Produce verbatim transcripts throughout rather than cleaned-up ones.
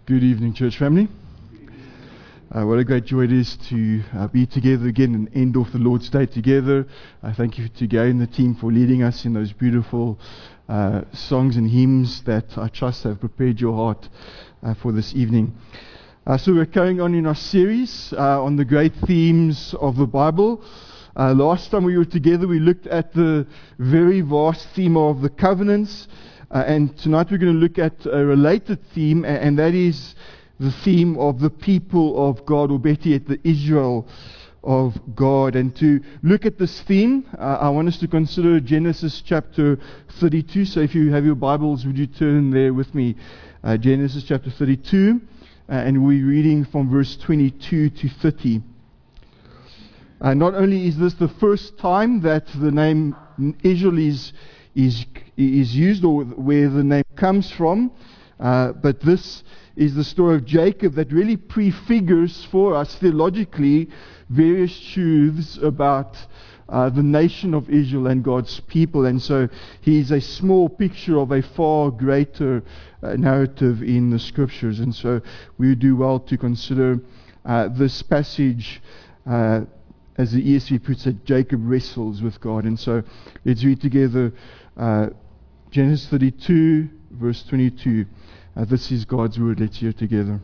Good evening, church family. Uh, what a great joy it is to uh, be together again and end off the Lord's Day together. I uh, thank you to Gay and the team for leading us in those beautiful uh, songs and hymns that I trust have prepared your heart uh, for this evening. Uh, so we're carrying on in our series uh, on the great themes of the Bible. Uh, last time we were together, we looked at the very vast theme of the covenants. Uh, and tonight we're going to look at a related theme, and, and that is the theme of the people of God, or better yet, the Israel of God. And to look at this theme, uh, I want us to consider Genesis chapter thirty-two. So if you have your Bibles, would you turn there with me? Uh, Genesis chapter thirty-two, uh, and we're reading from verse twenty-two to thirty. Uh, not only is this the first time that the name Israel is is is used, or where the name comes from, uh, but this is the story of Jacob that really prefigures for us theologically various truths about uh, the nation of Israel and God's people. And so he is a small picture of a far greater uh, narrative in the scriptures. And so we do well to consider uh, this passage uh, as the E S V puts it, Jacob wrestles with God. And so let's read together uh, Genesis thirty-two, verse twenty-two. Uh, this is God's word. Let's hear together.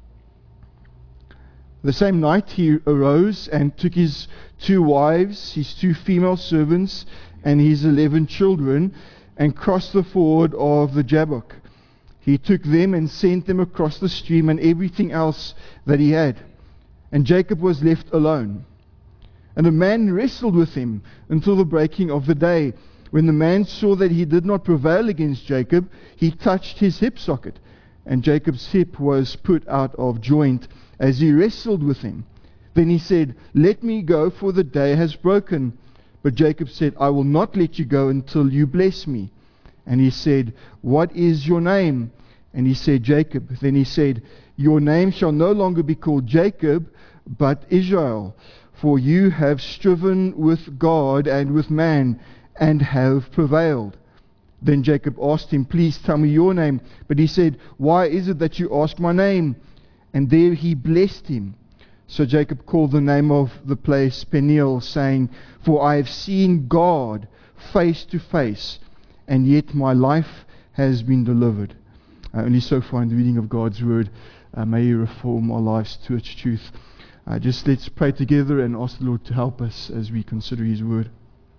The same night he arose and took his two wives, his two female servants, and his eleven children, and crossed the ford of the Jabbok. He took them and sent them across the stream and everything else that he had. And Jacob was left alone. And a man wrestled with him until the breaking of the day. When the man saw that he did not prevail against Jacob, he touched his hip socket, and Jacob's hip was put out of joint as he wrestled with him. Then he said, "Let me go, for the day has broken." But Jacob said, "I will not let you go until you bless me." And he said, "What is your name?" And he said, "Jacob." Then he said, "Your name shall no longer be called Jacob, but Israel, for you have striven with God and with man, and have prevailed." Then Jacob asked him, "Please tell me your name." But he said, "Why is it that you ask my name?" And there he blessed him. So Jacob called the name of the place Peniel, saying, "For I have seen God face to face, and yet my life has been delivered." Uh, only so far in the reading of God's word. Uh, may He reform our lives to its truth. Uh, just let's pray together and ask the Lord to help us as we consider His word.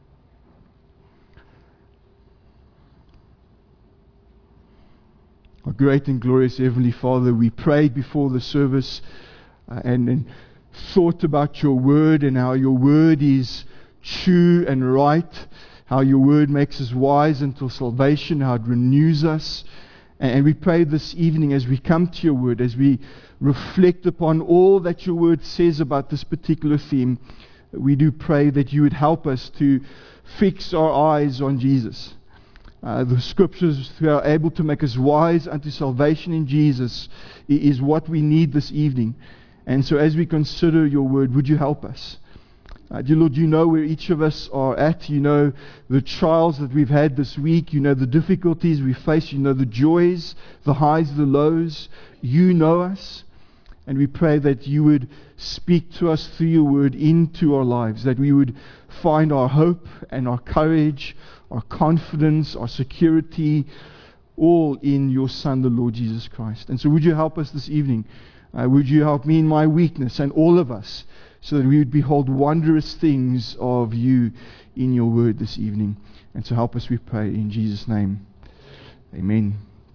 Our great and glorious Heavenly Father, we prayed before the service uh, and, and thought about your word and how your word is true and right, how your word makes us wise until salvation, how it renews us. And, and we pray this evening as we come to your word, as we reflect upon all that your word says about this particular theme, we do pray that you would help us to fix our eyes on Jesus. Uh, the scriptures who are able to make us wise unto salvation in Jesus is what we need this evening. And so as we consider your word, would you help us? Uh, dear Lord, you know where each of us are at. You know the trials that we've had this week. You know the difficulties we face. You know the joys, the highs, the lows. You know us. And we pray that you would speak to us through your word into our lives, that we would find our hope and our courage, our confidence, our security, all in your Son, the Lord Jesus Christ. And so would you help us this evening? Uh, would you help me in my weakness, and all of us, so that we would behold wondrous things of you in your word this evening. And so help us, we pray, in Jesus' name. Amen.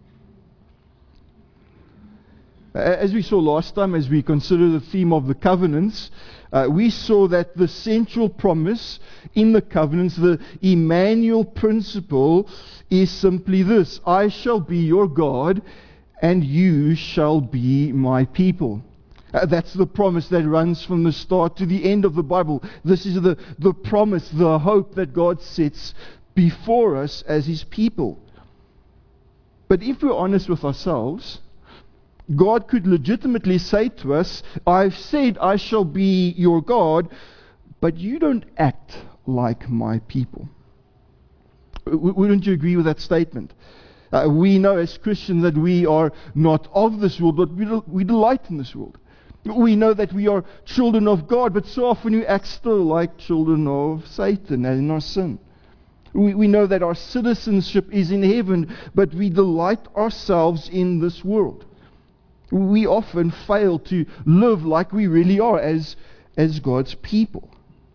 As we saw last time, as we consider the theme of the covenants, uh, we saw that the central promise in the covenants, the Emmanuel principle, is simply this: I shall be your God, and you shall be my people. Uh, that's the promise that runs from the start to the end of the Bible. This is the, the promise, the hope that God sets before us as His people. But if we're honest with ourselves, God could legitimately say to us, "I've said I shall be your God, but you don't act like my people." W- wouldn't you agree with that statement? Uh, we know as Christians that we are not of this world, but we, del- we delight in this world. We know that we are children of God, but so often we act still like children of Satan and in our sin. We, we know that our citizenship is in heaven, but we delight ourselves in this world. We often fail to live like we really are as, as God's people.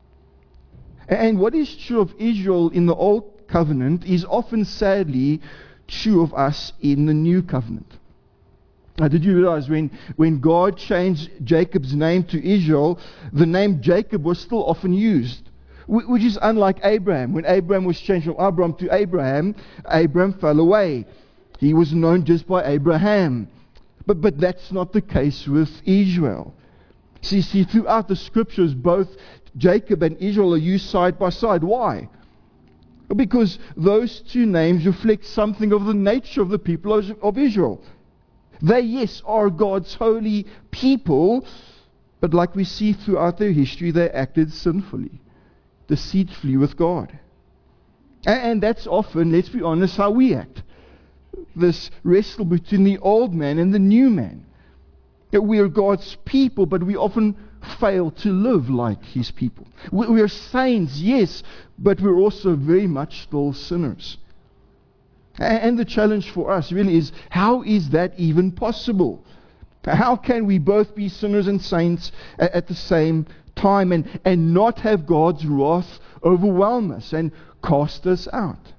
And what is true of Israel in the Old Covenant is often, sadly, true of us in the New Covenant. Now, did you realize when, when God changed Jacob's name to Israel, the name Jacob was still often used, which is unlike Abraham. When Abraham was changed from Abram to Abraham, Abraham fell away. He was known just by Abraham. But, but that's not the case with Israel. See, see, throughout the scriptures, both Jacob and Israel are used side by side. Why? Because those two names reflect something of the nature of the people of, of Israel. They, yes, are God's holy people, but like we see throughout their history, they acted sinfully, deceitfully with God. And, and that's often, let's be honest, how we act. This wrestle between the old man and the new man. That we are God's people, but we often fail to live like His people. We, we are saints, yes, but we're also very much still sinners. And the challenge for us really is, how is that even possible? How can we both be sinners and saints at the same time and, and not have God's wrath overwhelm us and cast us out?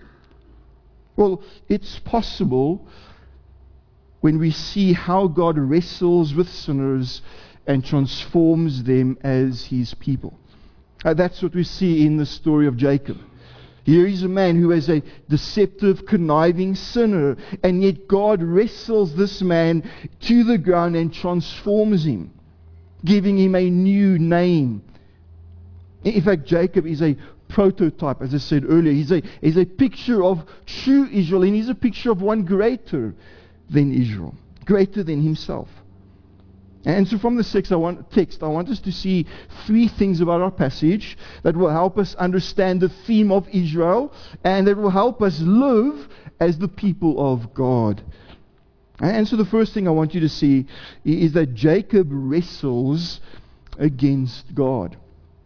Well, it's possible when we see how God wrestles with sinners and transforms them as His people. Uh, that's what we see in the story of Jacob. Here is a man who is a deceptive, conniving sinner, and yet God wrestles this man to the ground and transforms him, giving him a new name. In fact, Jacob is a prototype, as I said earlier. He's a, he's a picture of true Israel, and he's a picture of one greater than Israel, greater than himself. And so from the text I, want, text, I want us to see three things about our passage that will help us understand the theme of Israel and that will help us live as the people of God. And so the first thing I want you to see is that Jacob wrestles against God.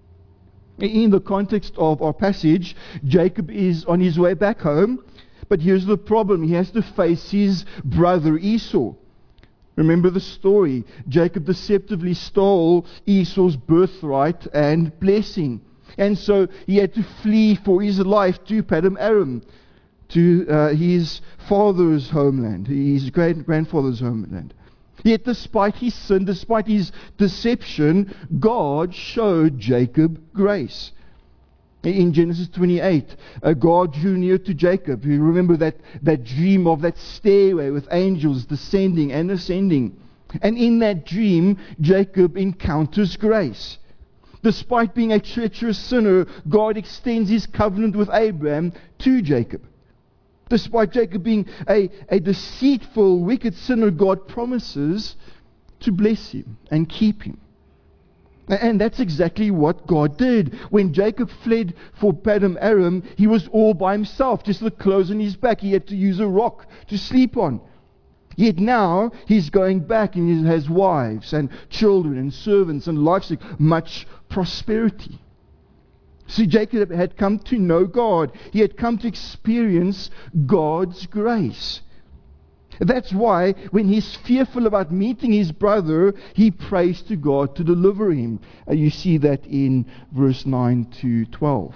In the context of our passage, Jacob is on his way back home, but here's the problem. He has to face his brother Esau. Remember the story. Jacob deceptively stole Esau's birthright and blessing. And so he had to flee for his life to Padam Aram, to uh, his father's homeland, his great grandfather's homeland. Yet despite his sin, despite his deception, God showed Jacob grace. In Genesis twenty-eight, uh, God drew near to Jacob. You remember that, that dream of that stairway with angels descending and ascending. And in that dream, Jacob encounters grace. Despite being a treacherous sinner, God extends His covenant with Abraham to Jacob. Despite Jacob being a, a deceitful, wicked sinner, God promises to bless him and keep him. And that's exactly what God did. When Jacob fled for Padam Aram, he was all by himself, just the clothes on his back. He had to use a rock to sleep on. Yet now he's going back and he has wives and children and servants and livestock, much prosperity. See, Jacob had come to know God. He had come to experience God's grace. That's why when he's fearful about meeting his brother, he prays to God to deliver him. Uh, you see that in verse nine to twelve.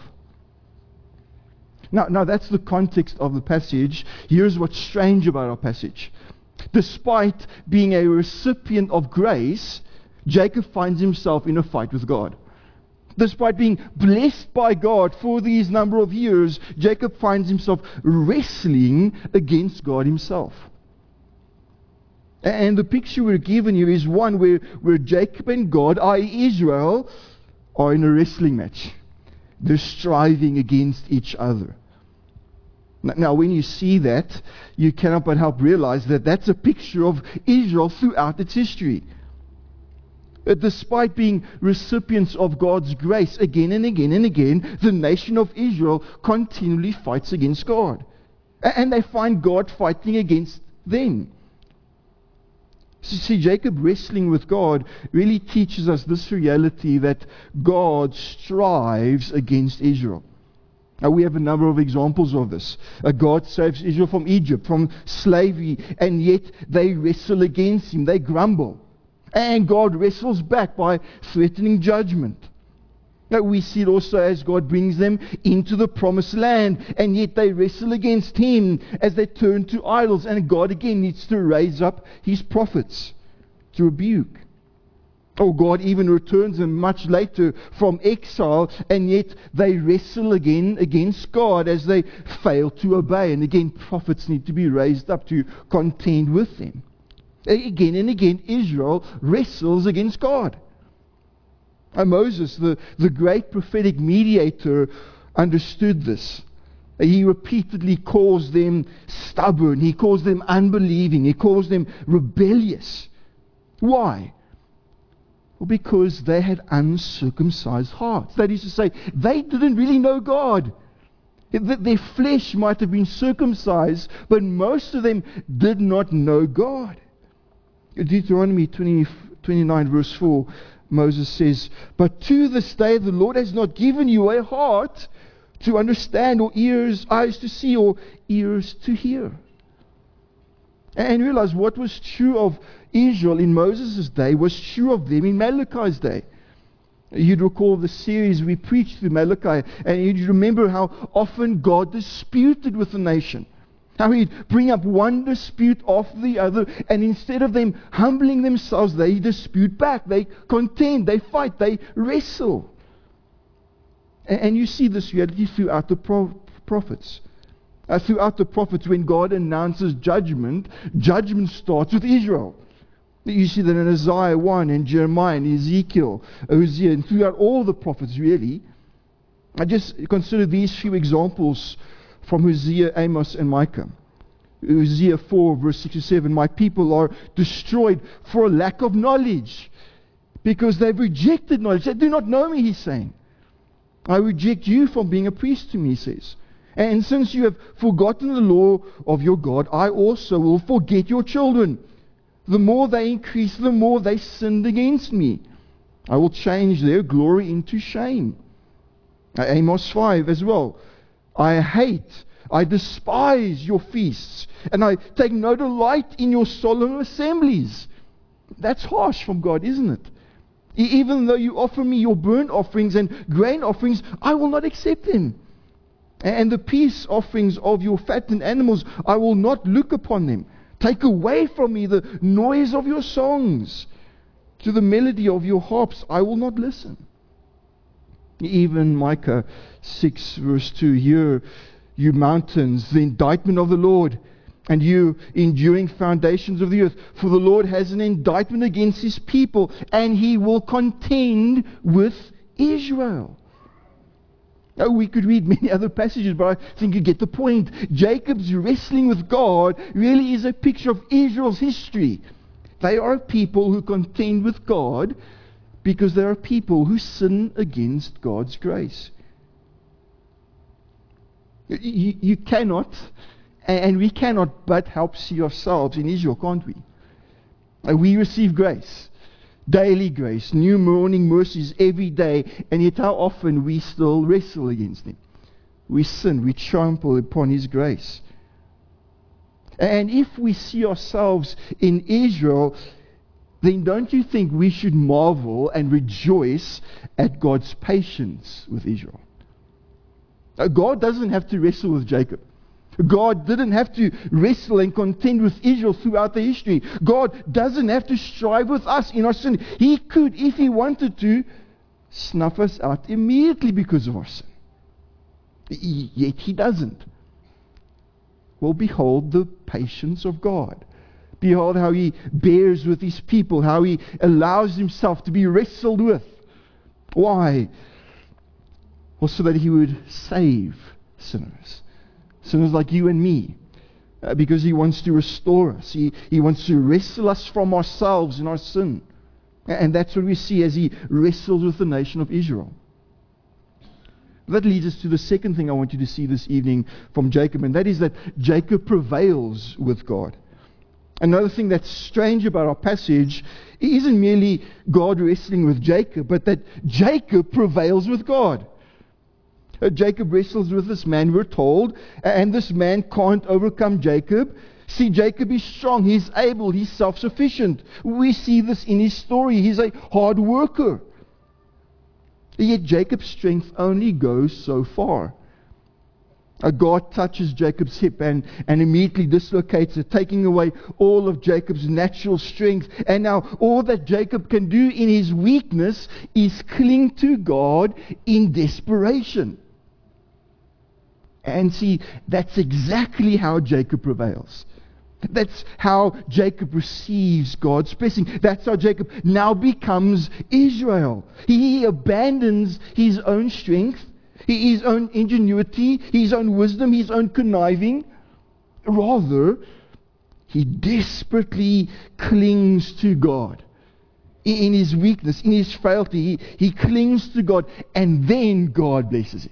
Now, now that's the context of the passage. Here's what's strange about our passage. Despite being a recipient of grace, Jacob finds himself in a fight with God. Despite being blessed by God for these number of years, Jacob finds himself wrestling against God himself. And the picture we're given here is one where, where Jacob and God, that is. Israel, are in a wrestling match. They're striving against each other. Now, now, when you see that, you cannot but help realize that that's a picture of Israel throughout its history. Uh, despite being recipients of God's grace again and again and again, the nation of Israel continually fights against God. And they find God fighting against them. So see, Jacob wrestling with God really teaches us this reality that God strives against Israel. Now, we have a number of examples of this. Uh, God saves Israel from Egypt, from slavery, and yet they wrestle against him. They grumble. And God wrestles back by threatening judgment. Now, we see it also as God brings them into the promised land, and yet they wrestle against him as they turn to idols. And God again needs to raise up his prophets to rebuke. Oh, God even returns them much later from exile, and yet they wrestle again against God as they fail to obey. And again, prophets need to be raised up to contend with them. Again and again, Israel wrestles against God. And Moses, the, the great prophetic mediator, understood this. He repeatedly calls them stubborn. He calls them unbelieving. He calls them rebellious. Why? Well, because they had uncircumcised hearts. That is to say, they didn't really know God. Their flesh might have been circumcised, but most of them did not know God. Deuteronomy twenty, twenty-nine verse four, Moses says, "But to this day the Lord has not given you a heart to understand, or ears, eyes to see, or ears to hear." And realize what was true of Israel in Moses' day was true of them in Malachi's day. You'd recall the series we preached through Malachi, and you'd remember how often God disputed with the nation. How he'd bring up one dispute after the other, and instead of them humbling themselves, they dispute back, they contend, they fight, they wrestle. And, and you see this reality throughout the pro- prophets. Uh, throughout the prophets, when God announces judgment, judgment starts with Israel. You see that in Isaiah one and Jeremiah and Ezekiel, Hosea, and throughout all the prophets really. I just consider these few examples from Hosea, Amos, and Micah. Hosea four, verse six to seven, "My people are destroyed for a lack of knowledge, because they've rejected knowledge." They do not know me, he's saying. "I reject you from being a priest to me," he says. "And since you have forgotten the law of your God, I also will forget your children. The more they increase, the more they sinned against me. I will change their glory into shame." Amos five as well. "I hate, I despise your feasts, and I take no delight in your solemn assemblies." That's harsh from God, isn't it? "Even though you offer me your burnt offerings and grain offerings, I will not accept them. And the peace offerings of your fattened animals, I will not look upon them. Take away from me the noise of your songs. To the melody of your harps, I will not listen." Even Micah six verse two, "Hear, you mountains, the indictment of the Lord, and you enduring foundations of the earth. For the Lord has an indictment against his people, and he will contend with Israel." Now, we could read many other passages, but I think you get the point. Jacob's wrestling with God really is a picture of Israel's history. They are a people who contend with God because they are people who sin against God's grace. You, you cannot, and we cannot but help see ourselves in Israel, can't we? We receive grace. Daily grace, new morning mercies every day, and yet how often we still wrestle against him. We sin, we trample upon his grace. And if we see ourselves in Israel, then don't you think we should marvel and rejoice at God's patience with Israel? God doesn't have to wrestle with Jacob. God didn't have to wrestle and contend with Israel throughout the history. God doesn't have to strive with us in our sin. He could, if he wanted to, snuff us out immediately because of our sin. Yet he doesn't. Well, behold the patience of God. Behold how he bears with his people, how he allows himself to be wrestled with. Why? Well, so that he would save sinners. Sinners like you and me, uh, because he wants to restore us. He, he wants to wrestle us from ourselves and our sin. And that's what we see as he wrestles with the nation of Israel. That leads us to the second thing I want you to see this evening from Jacob, and that is that Jacob prevails with God. Another thing that's strange about our passage isn't merely God wrestling with Jacob, but that Jacob prevails with God. Uh, Jacob wrestles with this man, we're told, and this man can't overcome Jacob. See, Jacob is strong, he's able, he's self-sufficient. We see this in his story. He's a hard worker. Yet Jacob's strength only goes so far. A God touches Jacob's hip and, and immediately dislocates it, taking away all of Jacob's natural strength. And now all that Jacob can do in his weakness is cling to God in desperation. And see, that's exactly how Jacob prevails. That's how Jacob receives God's blessing. That's how Jacob now becomes Israel. He abandons his own strength, his own ingenuity, his own wisdom, his own conniving. Rather, he desperately clings to God. In his weakness, in his frailty, he, he clings to God, and then God blesses him.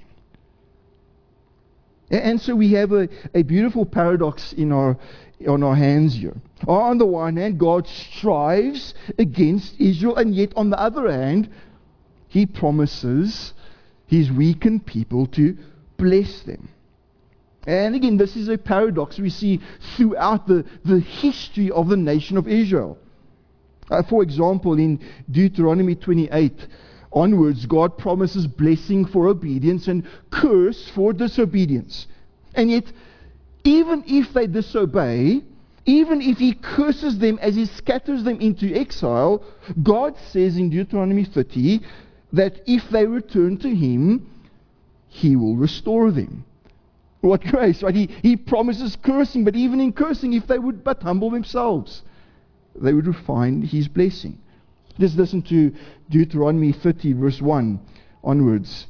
And so we have a, a beautiful paradox in our on our hands here. On the one hand, God strives against Israel, and yet on the other hand, He promises His weakened people to bless them. And again, this is a paradox we see throughout the, the history of the nation of Israel. Uh, for example, in Deuteronomy twenty-eight onwards, God promises blessing for obedience and curse for disobedience. And yet, even if they disobey, even if He curses them as He scatters them into exile, God says in Deuteronomy thirty that if they return to Him, He will restore them. What grace, right? He, he promises cursing, but even in cursing, if they would but humble themselves, they would find His blessing. Just listen to Deuteronomy thirty, verse one onwards.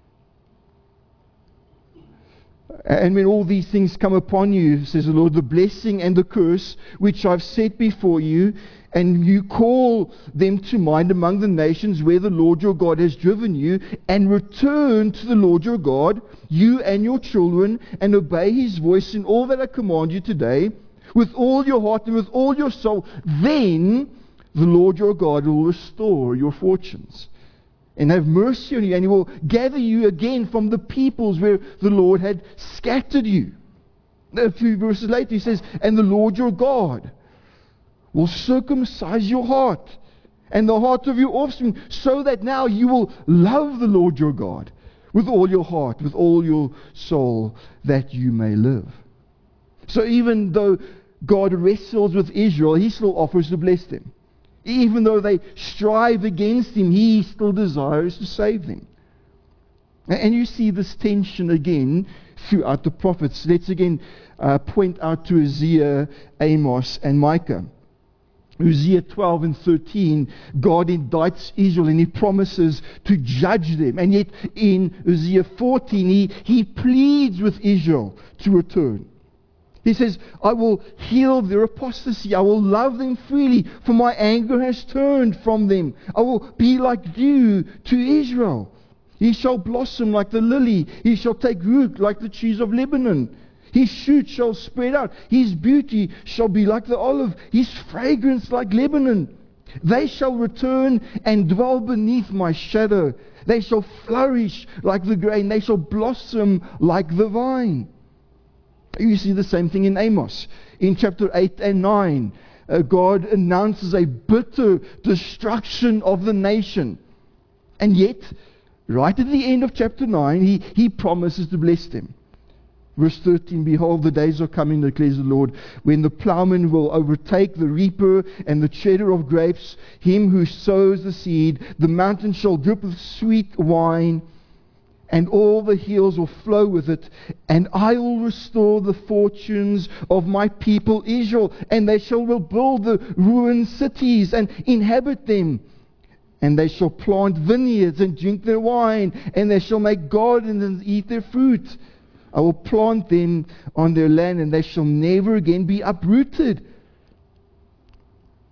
And when all these things come upon you, says the Lord, the blessing and the curse which I've set before you, and you call them to mind among the nations where the Lord your God has driven you, and return to the Lord your God, you and your children, and obey His voice in all that I command you today, with all your heart and with all your soul, then the Lord your God will restore your fortunes and have mercy on you, and He will gather you again from the peoples where the Lord had scattered you. A few verses later He says, and the Lord your God will circumcise your heart and the heart of your offspring, so that now you will love the Lord your God with all your heart, with all your soul, that you may live. So even though God wrestles with Israel, He still offers to bless them. Even though they strive against Him, He still desires to save them. And you see this tension again throughout the prophets. Let's again uh, point out to Hosea, Amos, and Micah. Hosea twelve and thirteen, God indicts Israel and He promises to judge them. And yet in Hosea fourteen, He, he pleads with Israel to return. He says, I will heal their apostasy. I will love them freely, for my anger has turned from them. I will be like dew to Israel. He shall blossom like the lily. He shall take root like the trees of Lebanon. His shoot shall spread out. His beauty shall be like the olive. His fragrance like Lebanon. They shall return and dwell beneath my shadow. They shall flourish like the grain. They shall blossom like the vine. You see the same thing in Amos. In chapter eight and nine, uh, God announces a bitter destruction of the nation. And yet, right at the end of chapter nine, He, he promises to bless them. Verse thirteen, behold, the days are coming, declares the Lord, when the plowman will overtake the reaper and the treader of grapes, him who sows the seed. The mountain shall drip with sweet wine, and all the hills will flow with it, and I will restore the fortunes of my people Israel, and they shall rebuild the ruined cities and inhabit them, and they shall plant vineyards and drink their wine, and they shall make gardens and eat their fruit. I will plant them on their land, and they shall never again be uprooted.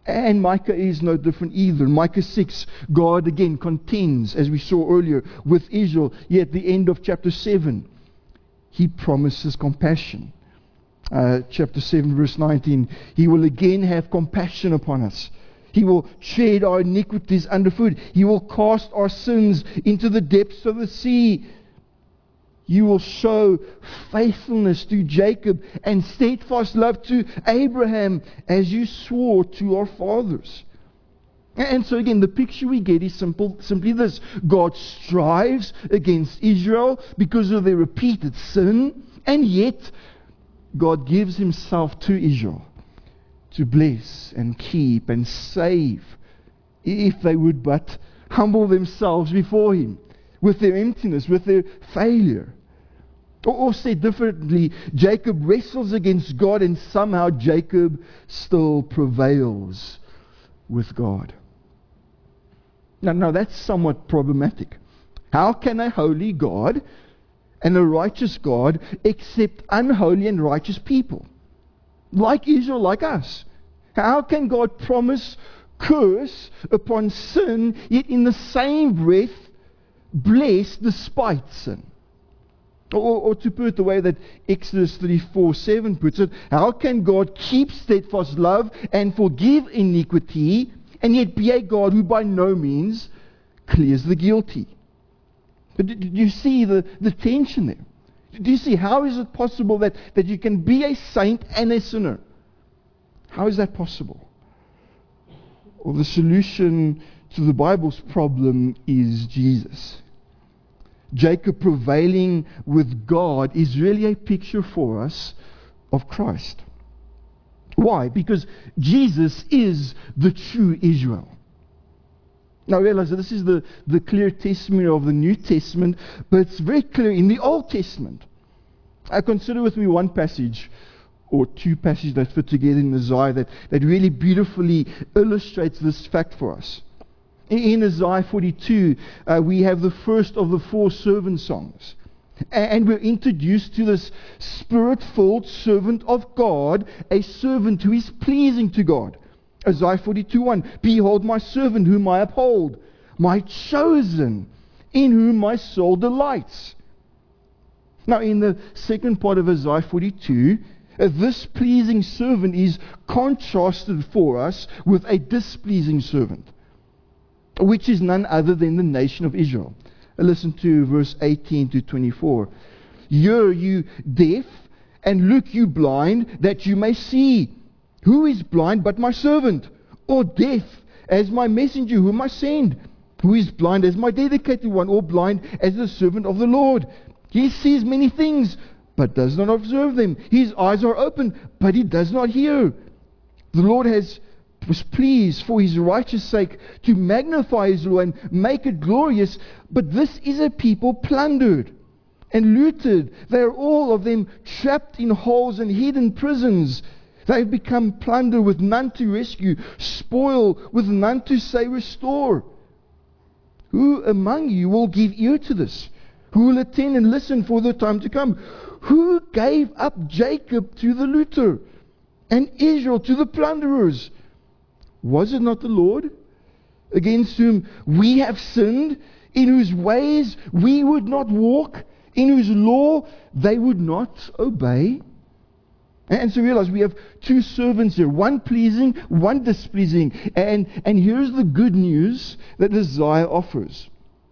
And Micah is no different either. In Micah six, God again contends, as we saw earlier, with Israel. Yet at the end of chapter seven, He promises compassion. Uh, chapter seven, verse nineteen, He will again have compassion upon us. He will tread our iniquities underfoot. He will cast our sins into the depths of the sea. You will show faithfulness to Jacob and steadfast love to Abraham, as you swore to our fathers. And so again, the picture we get is simple, simply this. God strives against Israel because of their repeated sin, and yet God gives Himself to Israel to bless and keep and save, if they would but humble themselves before Him with their emptiness, with their failure. Or said differently, Jacob wrestles against God, and somehow Jacob still prevails with God. Now, now that's somewhat problematic. How can a holy God and a righteous God accept unholy and righteous people? Like Israel, like us. How can God promise curse upon sin, yet in the same breath bless despite sin? Or, or to put it the way that Exodus thirty-four seven puts it, how can God keep steadfast love and forgive iniquity, and yet be a God who by no means clears the guilty? But do you see the, the tension there? Do you see how is it possible that, that you can be a saint and a sinner? How is that possible? Well, the solution to the Bible's problem is Jesus. Jacob prevailing with God is really a picture for us of Christ. Why? Because Jesus is the true Israel. Now realize that this is the, the clear testimony of the New Testament, but it's very clear in the Old Testament. I consider with me one passage or two passages that fit together in Isaiah that, that really beautifully illustrates this fact for us. In Isaiah forty-two, uh, we have the first of the four servant songs. And we're introduced to this Spirit-filled servant of God, a servant who is pleasing to God. Isaiah forty-two one, Behold my servant whom I uphold, my chosen, in whom my soul delights. Now in the second part of Isaiah forty-two, uh, this pleasing servant is contrasted for us with a displeasing servant, which is none other than the nation of Israel. Listen to verse eighteen to twenty-four. Hear, you deaf, and look, you blind, that you may see. Who is blind but my servant? Or deaf as my messenger whom I send? Who is blind as my dedicated one? Or blind as the servant of the Lord? He sees many things, but does not observe them. His eyes are open, but he does not hear. The Lord has was pleased for His righteous sake to magnify His law and make it glorious. But this is a people plundered and looted. They are all of them trapped in holes and hidden prisons. They have become plunder with none to rescue, spoil with none to say restore. Who among you will give ear to this? Who will attend and listen for the time to come? Who gave up Jacob to the looter and Israel to the plunderers? Was it not the Lord, against whom we have sinned, in whose ways we would not walk, in whose law they would not obey? And so realize we have two servants here, one pleasing, one displeasing. And, and here's the good news that Isaiah offers.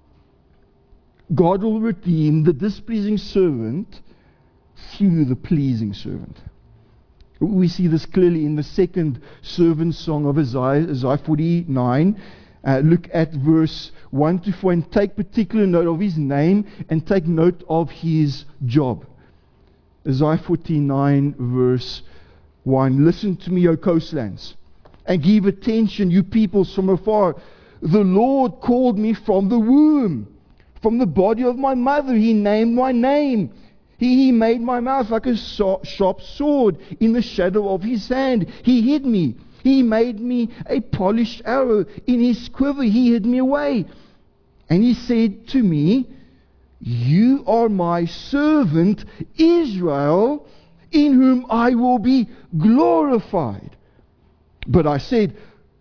God will redeem the displeasing servant through the pleasing servant. We see this clearly in the second servant song of Isaiah, Isaiah forty-nine. Uh, look at verse one to four and take particular note of his name and take note of his job. Isaiah forty-nine verse one. Listen to me, O coastlands, and give attention, you peoples from afar. The Lord called me from the womb. From the body of my mother He named my name. He, he made my mouth like a so, sharp sword in the shadow of His hand. He hid me. He made me a polished arrow. In His quiver He hid me away. And He said to me, You are my servant Israel, in whom I will be glorified. But I said,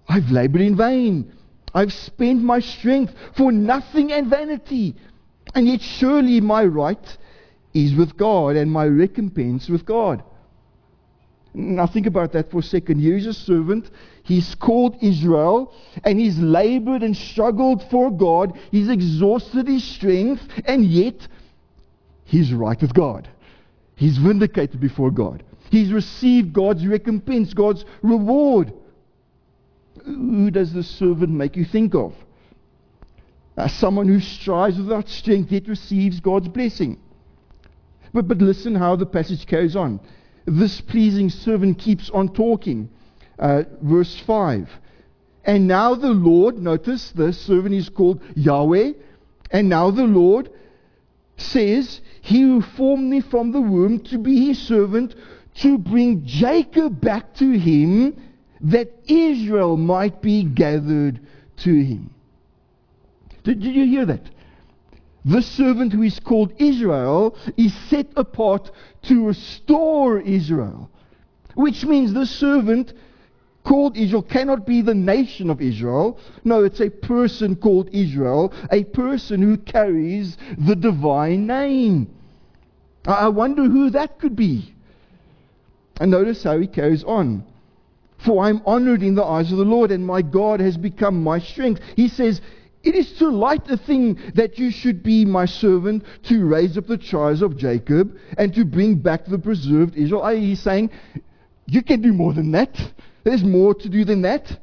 I've labored in vain. I've spent my strength for nothing and vanity. And yet surely my right is with God and my recompense with God. Now think about that for a second. Here's a servant. He's called Israel, and he's labored and struggled for God. He's exhausted his strength, and yet he's right with God. He's vindicated before God. He's received God's recompense, God's reward. Who does this servant make you think of? Uh, someone who strives without strength yet receives God's blessing. But, but listen how the passage carries on. This pleasing servant keeps on talking. Uh, verse five. And now the Lord, notice the servant is called Yahweh. And now the Lord says, He who formed me from the womb to be his servant, to bring Jacob back to him, that Israel might be gathered to him. Did, did you hear that? This servant who is called Israel is set apart to restore Israel. Which means this servant called Israel cannot be the nation of Israel. No, it's a person called Israel, a person who carries the divine name. I wonder who that could be. And notice how he carries on. For I am honored in the eyes of the Lord, and my God has become my strength. He says, it is too light a thing that you should be my servant to raise up the tribes of Jacob and to bring back the preserved Israel. He's saying, you can do more than that. There's more to do than that.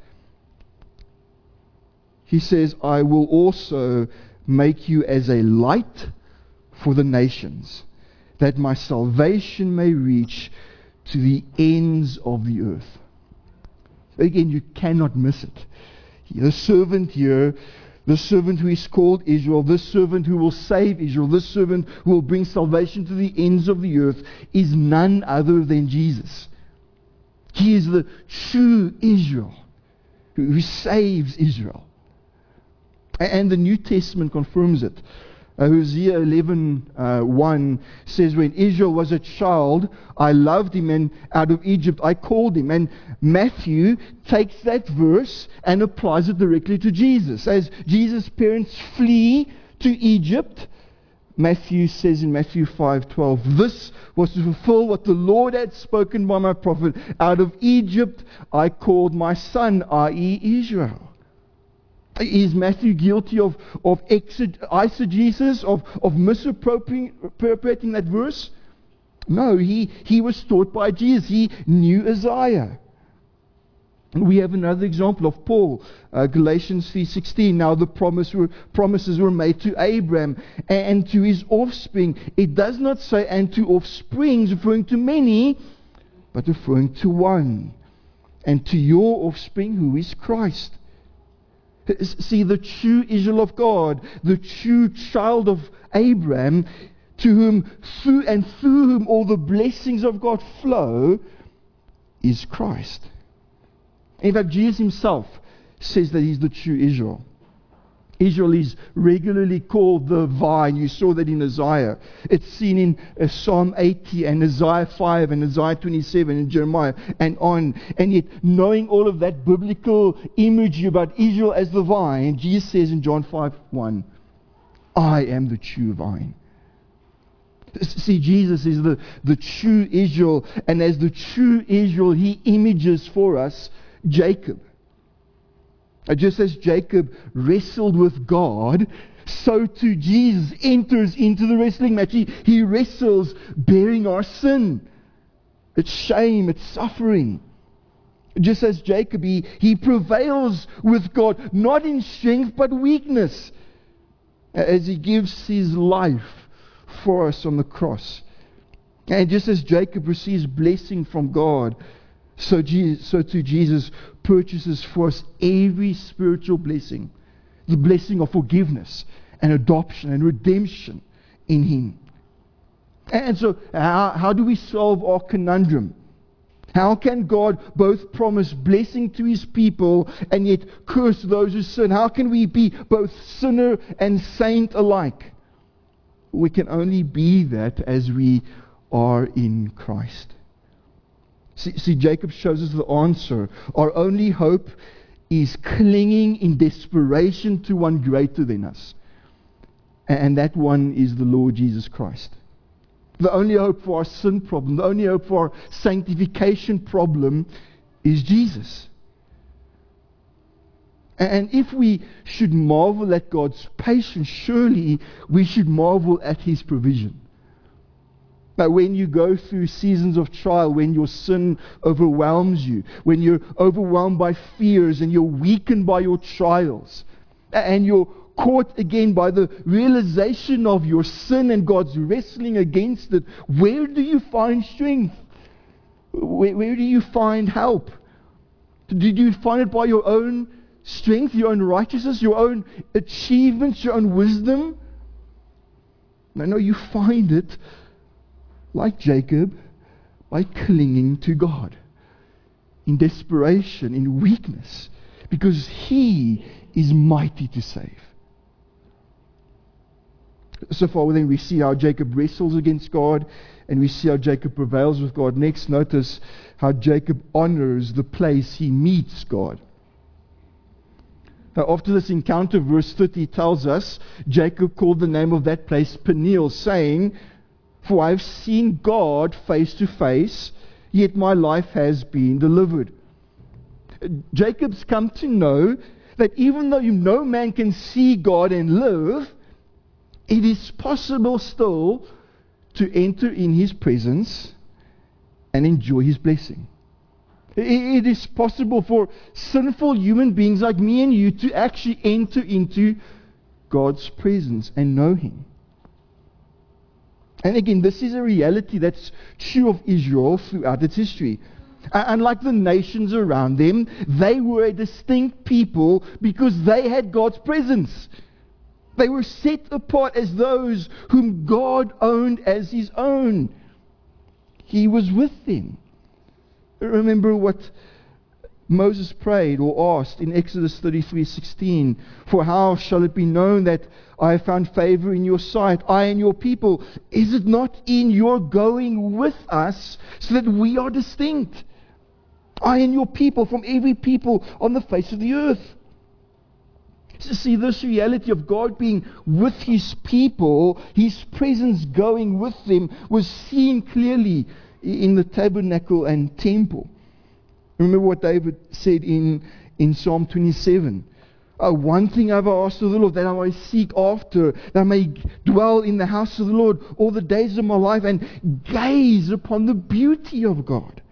He says, I will also make you as a light for the nations, that my salvation may reach to the ends of the earth. Again, you cannot miss it. The servant here, the servant who is called Israel, this servant who will save Israel, this servant who will bring salvation to the ends of the earth, is none other than Jesus. He is the true Israel who, who saves Israel. And the New Testament confirms it. Uh, Hosea eleven one says, when Israel was a child, I loved him, and out of Egypt I called him. And Matthew takes that verse and applies it directly to Jesus. As Jesus' parents flee to Egypt, Matthew says in Matthew five twelve, this was to fulfill what the Lord had spoken by my prophet. Out of Egypt I called my son, that is. Israel. Is Matthew guilty of, of eisegesis, of, of misappropriating that verse? No, he, he was taught by Jesus. He knew Isaiah. We have another example of Paul, uh, Galatians three sixteen. Now the promise were, promises were made to Abraham and, and to his offspring. It does not say and to offsprings, referring to many, but referring to one. And to your offspring, who is Christ. See, the true Israel of God, the true child of Abraham, to whom through and through whom all the blessings of God flow, is Christ. In fact, Jesus himself says that he's the true Israel. Israel is regularly called the vine. You saw that in Isaiah. It's seen in uh, Psalm eighty and Isaiah five and Isaiah twenty-seven and Jeremiah and on. And yet, knowing all of that biblical imagery about Israel as the vine, Jesus says in John five one, I am the true vine. See, Jesus is the, the true Israel, and as the true Israel, he images for us Jacob. Just as Jacob wrestled with God, so too Jesus enters into the wrestling match. He, he wrestles bearing our sin. It's shame, it's suffering. Just as Jacob, he, he prevails with God, not in strength but weakness, as he gives his life for us on the cross. And just as Jacob receives blessing from God, So, Jesus, so too Jesus purchases for us every spiritual blessing. The blessing of forgiveness and adoption and redemption in Him. And so how, how do we solve our conundrum? How can God both promise blessing to His people and yet curse those who sin? How can we be both sinner and saint alike? We can only be that as we are in Christ. See, see, Jacob shows us the answer. Our only hope is clinging in desperation to one greater than us. And that one is the Lord Jesus Christ. The only hope for our sin problem, the only hope for our sanctification problem is Jesus. And if we should marvel at God's patience, surely we should marvel at His provision. Now, when you go through seasons of trial, when your sin overwhelms you, when you're overwhelmed by fears and you're weakened by your trials, and you're caught again by the realization of your sin and God's wrestling against it, where do you find strength? Where, where do you find help? Did you find it by your own strength, your own righteousness, your own achievements, your own wisdom? No, no, you find it, like Jacob, by clinging to God in desperation, in weakness, because He is mighty to save. So far, then we see how Jacob wrestles against God, and we see how Jacob prevails with God. Next, notice how Jacob honors the place he meets God. Now, after this encounter, verse thirty tells us, Jacob called the name of that place Peniel, saying, "For I have seen God face to face, yet my life has been delivered." Jacob's come to know that even though no man can see God and live, it is possible still to enter in His presence and enjoy His blessing. It is possible for sinful human beings like me and you to actually enter into God's presence and know Him. And again, this is a reality that's true of Israel throughout its history. Unlike the nations around them, they were a distinct people because they had God's presence. They were set apart as those whom God owned as His own. He was with them. Remember what Moses prayed or asked in Exodus thirty-three sixteen. "For how shall it be known that I have found favor in your sight, I and your people? Is it not in your going with us so that we are distinct, I and your people, from every people on the face of the earth?" To see this reality of God being with His people, His presence going with them, was seen clearly in the tabernacle and temple. Remember what David said in, in Psalm twenty-seven. Oh, "One thing have I asked of the Lord, that I may seek after, that I may dwell in the house of the Lord all the days of my life, and gaze upon the beauty of God."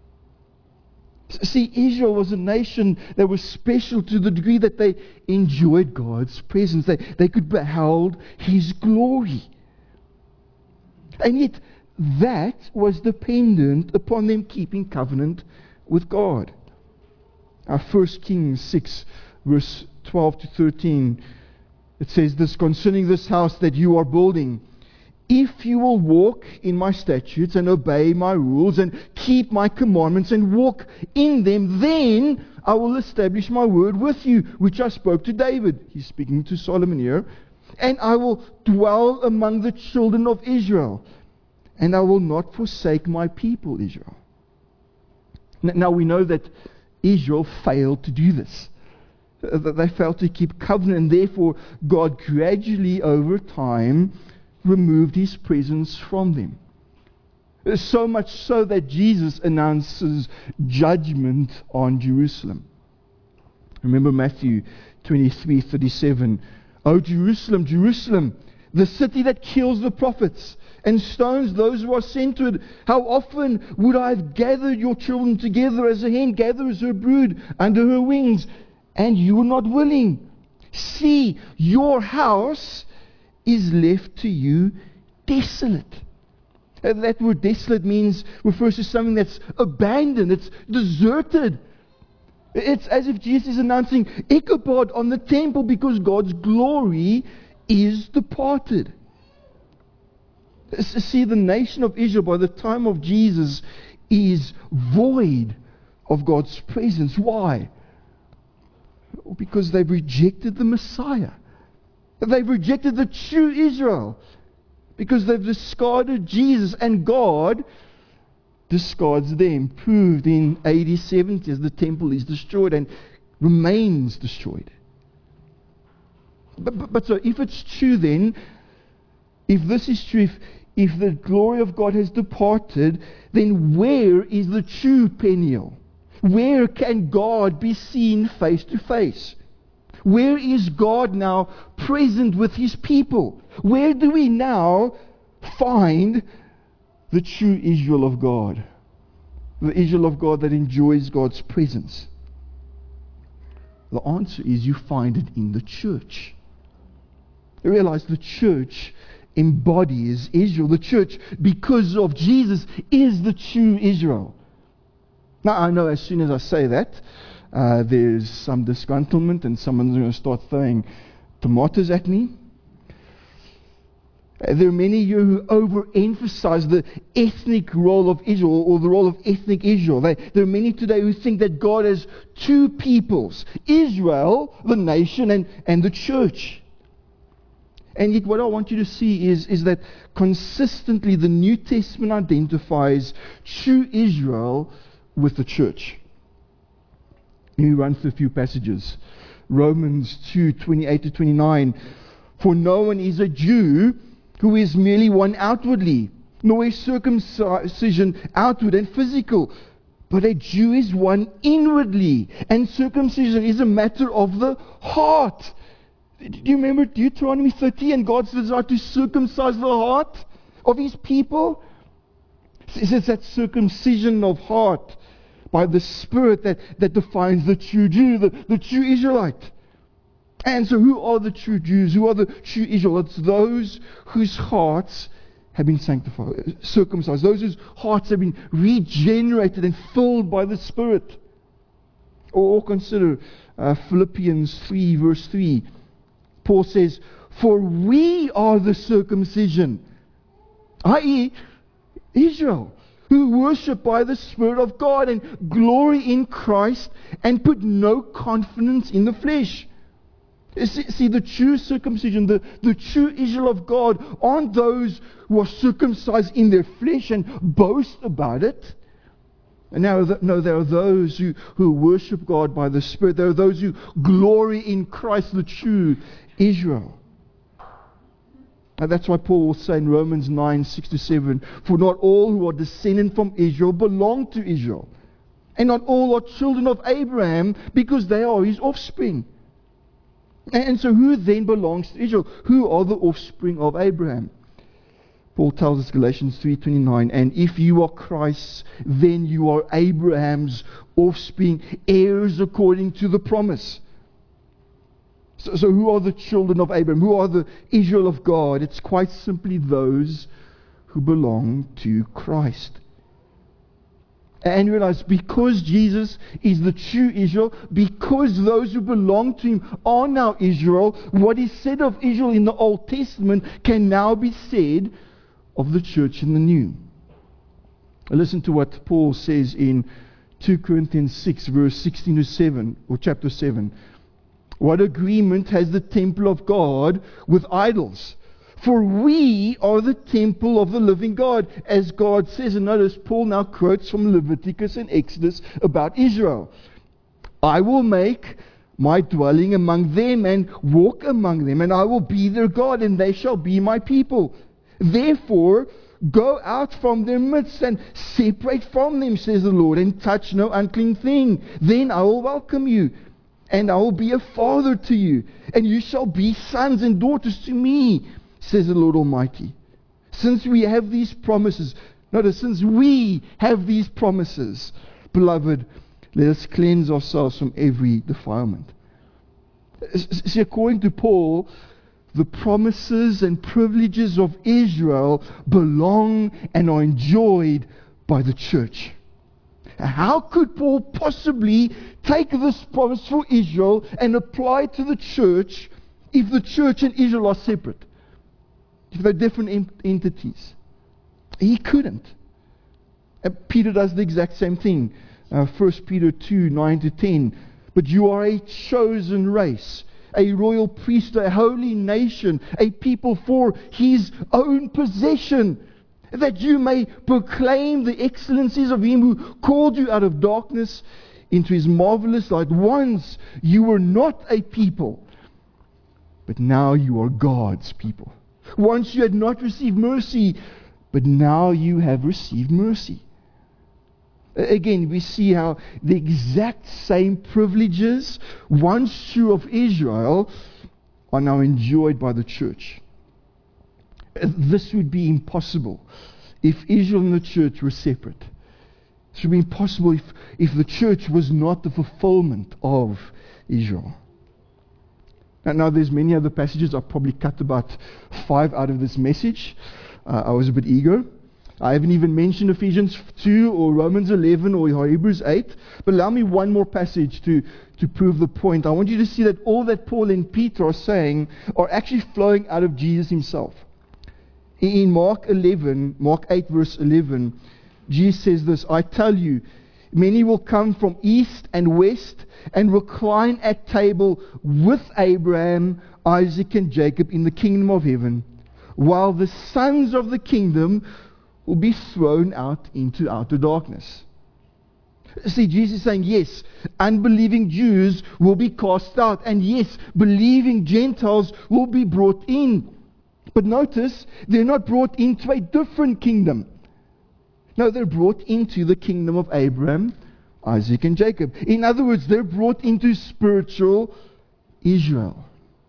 See, Israel was a nation that was special to the degree that they enjoyed God's presence. They, they could behold His glory. And yet, that was dependent upon them keeping covenant with God. Our First Kings six, verse twelve to thirteen, it says this concerning this house that you are building: "If you will walk in my statutes and obey my rules and keep my commandments and walk in them, then I will establish my word with you, which I spoke to David." He's speaking to Solomon here. "And I will dwell among the children of Israel, and I will not forsake my people Israel." Now we know that Israel failed to do this. That they failed to keep covenant, and therefore God gradually over time removed His presence from them. So much so that Jesus announces judgment on Jerusalem. Remember Matthew twenty-three thirty-seven. "O Jerusalem, Jerusalem, the city that kills the prophets and stones those who are sent to it, how often would I have gathered your children together as a hen gathers her brood under her wings, and you were not willing. See, your house is left to you desolate." That word desolate means, refers to something that's abandoned, it's deserted. It's as if Jesus is announcing Ichabod on the temple because God's glory is departed. See, the nation of Israel by the time of Jesus is void of God's presence. Why? Because they've rejected the Messiah. They've rejected the true Israel. Because they've discarded Jesus, and God discards them. Proved in A D seventy as the temple is destroyed and remains destroyed. But, but, but so if it's true then, if this is true, if, if the glory of God has departed, then where is the true Peniel? Where can God be seen face to face? Where is God now present with His people? Where do we now find the true Israel of God? The Israel of God that enjoys God's presence. The answer is you find it in the church. You realize the church embodies Israel. The church, because of Jesus, is the true Israel. Now, I know as soon as I say that, uh, there's some disgruntlement and someone's going to start throwing tomatoes at me. There are many here who overemphasize the ethnic role of Israel, or the role of ethnic Israel. They, there are many today who think that God has two peoples, Israel, the nation, and, and the church. And yet what I want you to see is, is that consistently the New Testament identifies true Israel with the church. Let me run through a few passages. Romans two, twenty-eight to twenty-nine. For no one is a Jew who is merely one outwardly, nor is circumcision outward and physical, but a Jew is one inwardly, and circumcision is a matter of the heart. Do you remember Deuteronomy thirty and God's desire to circumcise the heart of His people? It says that circumcision of heart by the Spirit that, that defines the true Jew, the, the true Israelite. And so who are the true Jews? Who are the true Israelites? Those whose hearts have been sanctified, circumcised. Those whose hearts have been regenerated and filled by the Spirit. Or, or consider uh, Philippians three verse three. Paul says, for we are the circumcision, that is Israel, who worship by the Spirit of God and glory in Christ and put no confidence in the flesh. See, see the true circumcision, the, the true Israel of God, aren't those who are circumcised in their flesh and boast about it. And now, no, there are those who, who worship God by the Spirit. There are those who glory in Christ, the true Israel. And that's why Paul will say in Romans nine, six to seven, for not all who are descended from Israel belong to Israel. And not all are children of Abraham, because they are his offspring. And so who then belongs to Israel? Who are the offspring of Abraham? Paul tells us, Galatians three twenty-nine, and if you are Christ's, then you are Abraham's offspring, heirs according to the promise. So, so who are the children of Abraham? Who are the Israel of God? It's quite simply those who belong to Christ. And realize, because Jesus is the true Israel, because those who belong to Him are now Israel, what is said of Israel in the Old Testament can now be said of the church in the New. Listen to what Paul says in two Corinthians six, verse sixteen to seven, or chapter seven. What agreement has the temple of God with idols? For we are the temple of the living God, as God says. And notice Paul now quotes from Leviticus and Exodus about Israel. I will make my dwelling among them and walk among them, and I will be their God, and they shall be my people. Therefore, go out from their midst and separate from them, says the Lord, and touch no unclean thing. Then I will welcome you, and I will be a father to you, and you shall be sons and daughters to me, says the Lord Almighty. Since we have these promises, notice, since we have these promises, beloved, let us cleanse ourselves from every defilement. See, according to Paul, the promises and privileges of Israel belong and are enjoyed by the church. How could Paul possibly take this promise for Israel and apply it to the church if the church and Israel are separate? If they're different ent- entities? He couldn't. And Peter does the exact same thing. Uh, First Peter two, nine to ten. But you are a chosen race, a royal priesthood, a holy nation, a people for His own possession, that you may proclaim the excellencies of Him who called you out of darkness into his marvelous light. Once you were not a people, but now you are God's people. Once you had not received mercy, but now you have received mercy. Again, we see how the exact same privileges, once true of Israel, are now enjoyed by the church. This would be impossible if Israel and the church were separate. This would be impossible if, if the church was not the fulfillment of Israel. Now, now there's many other passages. I've probably cut about five out of this message. Uh, I was a bit eager. I haven't even mentioned Ephesians two or Romans eleven or Hebrews eight. But allow me one more passage to, to prove the point. I want you to see that all that Paul and Peter are saying are actually flowing out of Jesus himself. In Mark eleven, Mark eight verse eleven, Jesus says this, I tell you, many will come from east and west and recline at table with Abraham, Isaac, and Jacob in the kingdom of heaven, while the sons of the kingdom will be thrown out into outer darkness. See, Jesus is saying, yes, unbelieving Jews will be cast out, and yes, believing Gentiles will be brought in. But notice, they're not brought into a different kingdom. No, they're brought into the kingdom of Abraham, Isaac, and Jacob. In other words, they're brought into spiritual Israel.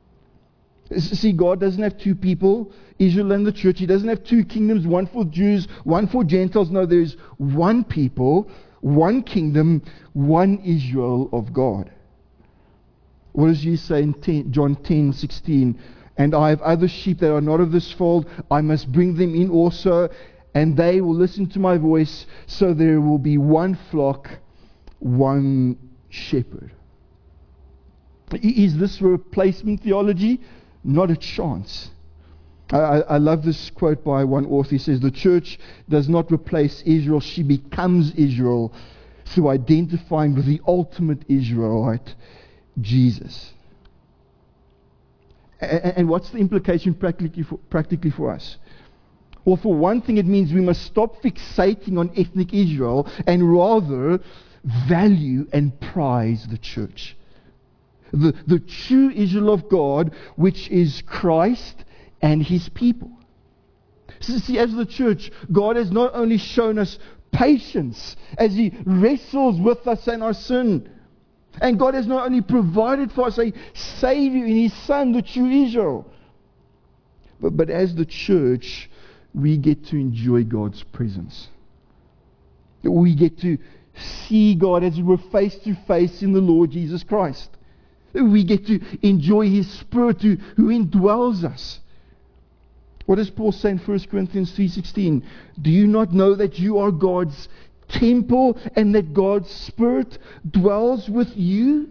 See, God doesn't have two people, Israel and the church. He doesn't have two kingdoms, one for Jews, one for Gentiles. No, there's one people, one kingdom, one Israel of God. What does Jesus say in ten, John ten sixteen? And I have other sheep that are not of this fold. I must bring them in also, and they will listen to my voice. So there will be one flock, one shepherd. Is this replacement theology? Not a chance. I, I, I love this quote by one author. He says, the church does not replace Israel. She becomes Israel through identifying with the ultimate Israelite, Jesus. And what's the implication practically for, practically for us? Well, for one thing, it means we must stop fixating on ethnic Israel and rather value and prize the church. The, the true Israel of God, which is Christ and his people. So, see, as the church, God has not only shown us patience as he wrestles with us and our sin, and God has not only provided for us a Savior in his Son, the true Israel, but, but as the church, we get to enjoy God's presence. We get to see God as we were face to face in the Lord Jesus Christ. We get to enjoy his Spirit who, who indwells us. What does Paul say in First Corinthians three sixteen? Do you not know that you are God's temple and that God's Spirit dwells with you?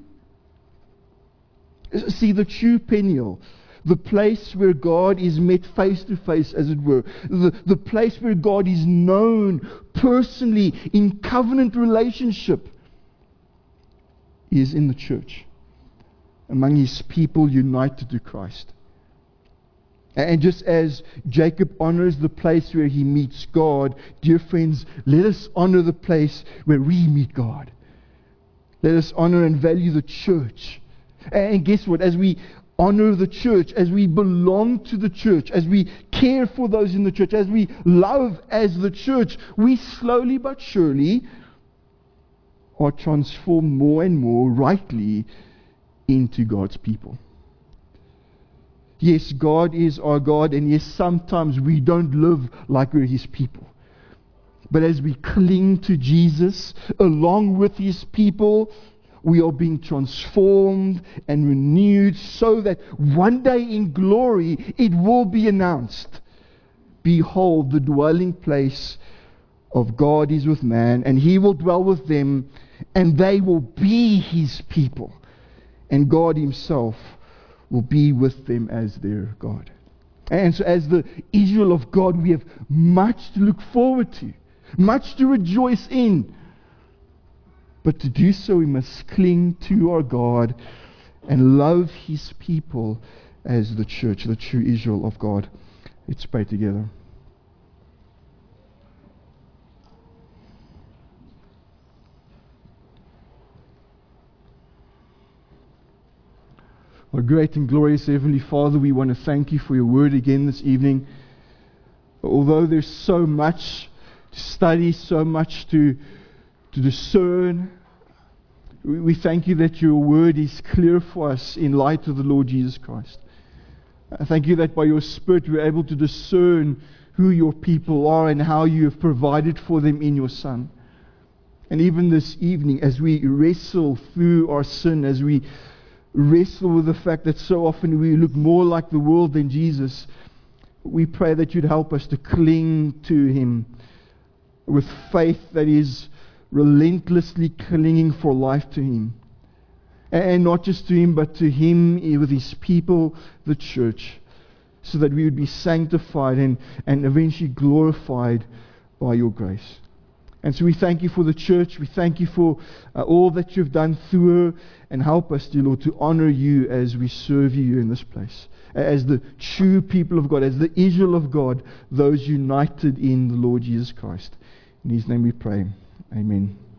See, the true Peniel, the place where God is met face to face, as it were, the, the place where God is known personally in covenant relationship, is in the church, among his people united to Christ. And just as Jacob honors the place where he meets God, dear friends, let us honor the place where we meet God. Let us honor and value the church. And guess what? As we honor the church, as we belong to the church, as we care for those in the church, as we love as the church, we slowly but surely are transformed more and more rightly into God's people. Yes, God is our God, and yes, sometimes we don't live like we're his people. But as we cling to Jesus along with his people, we are being transformed and renewed so that one day in glory it will be announced, behold, the dwelling place of God is with man, and he will dwell with them, and they will be his people, and God himself will be with them as their God. And so as the Israel of God, we have much to look forward to, much to rejoice in. But to do so, we must cling to our God and love his people as the church, the true Israel of God. Let's pray together. Our great and glorious Heavenly Father, we want to thank you for your word again this evening. Although there's so much to study, so much to, to discern, we, we thank you that your word is clear for us in light of the Lord Jesus Christ. I thank you that by your Spirit we're able to discern who your people are and how you have provided for them in your Son. And even this evening, as we wrestle through our sin, as we wrestle with the fact that so often we look more like the world than Jesus, we pray that you'd help us to cling to him with faith that is relentlessly clinging for life to him. And not just to him, but to him with his people, the church, so that we would be sanctified and, and eventually glorified by your grace. And so we thank you for the church. We thank you for uh, all that you've done through her. And help us, dear Lord, to honor you as we serve you in this place. As the true people of God, as the Israel of God, those united in the Lord Jesus Christ. In his name we pray. Amen.